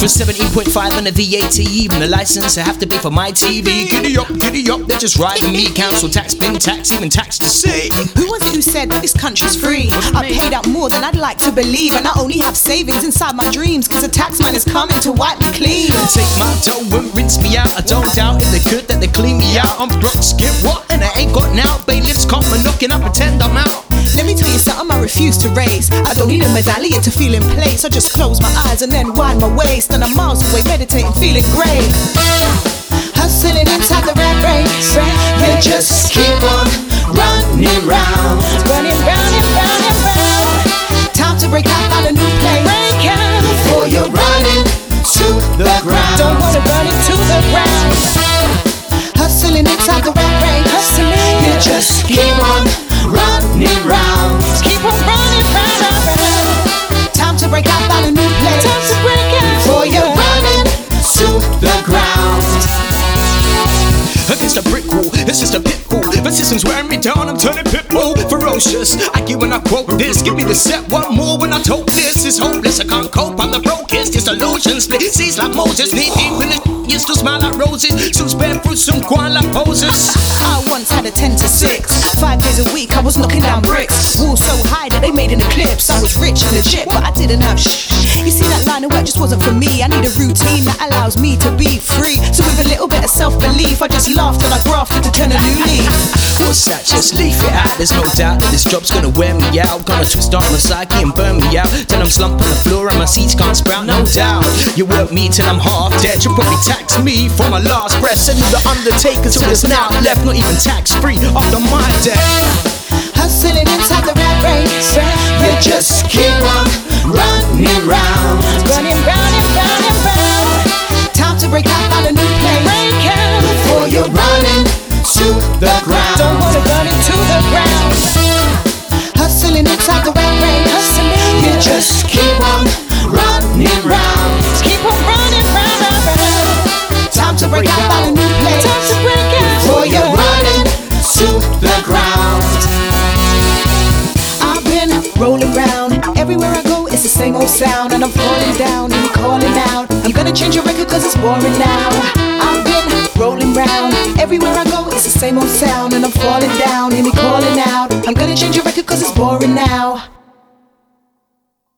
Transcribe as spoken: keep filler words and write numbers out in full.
For seventeen point five on the V A T, even the license I have to pay for my T V. Giddy up, giddy up, they're just riding me. Council tax, bin tax, even tax to say. Who was it who said that this country's free? I paid out more than I'd like to believe, and I only have savings inside my dreams, cause a tax man is coming to wipe me clean. Take my dough and rinse me out. I don't doubt if they could that they clean me out. I'm broke, skip what? And I ain't got now. Bailiffs come and knocking, I pretend I'm out. Let me tell you something I refuse to raise. I don't need a medallion to feel in place. I just close my eyes and then wind my waist, and I'm miles away meditating, feeling great. Hustling inside the rat race. You just keep on running round, running round and round and round. Time to break out, find a new place. Break out before you're running to the ground. Don't wanna run into the ground. Hustling inside the rat race. Hustling. You just keep on running round. Keep on running round, round, round. Time to break out, find a new place. Time to break out before you're running to the ground. Against a brick wall, it's just a pit bull. The system's wearing me down, I'm turning pit bull. Ferocious, I give when I quote this. Give me the set, one more when I told this. It's hopeless, I can't cope, I'm the brokest. This illusion split seas like Moses. Knee deep in the you still smile like roses. Some spare fruit, some quiet like poses. I once had a ten to six. Five days a week I was knocking down bricks. Walls so high that they made an eclipse. I was rich and legit, but I didn't have shh. You see, that line of work just wasn't for me. I need a routine that allows me to be free. So with a little bit of self-belief, I just laughed and I grafted to turn a new leaf. What's that? Just leave it out. There's no doubt that this job's gonna wear me out. Gonna twist on my psyche and burn me out. Till I'm slumped on the floor and my seeds can't sprout. No doubt. You work me till I'm half dead. You'll probably tax me for my last breath. Send you the undertaker till there's now left. Not even tax free after my death. Hustling inside the rat race. You just keep on running round, running round and round and round. Time to break out, find a new place. Break out before you're running to the ground. Don't wanna run into the ground. Hustling inside the rat race. Hustling. You just keep on running round. Keep on running round, round, round. Time to break out, find a new place. Time to break out before you're running to the ground. I've been rolling round. Everywhere I go, it's the same old sound, and I'm falling down and you're calling out. I'm gonna change your record cause it's boring now. I've been rolling round. Everywhere I go, it's the same old sound, and I'm falling down and you're calling out. I'm gonna change your record cause it's boring now.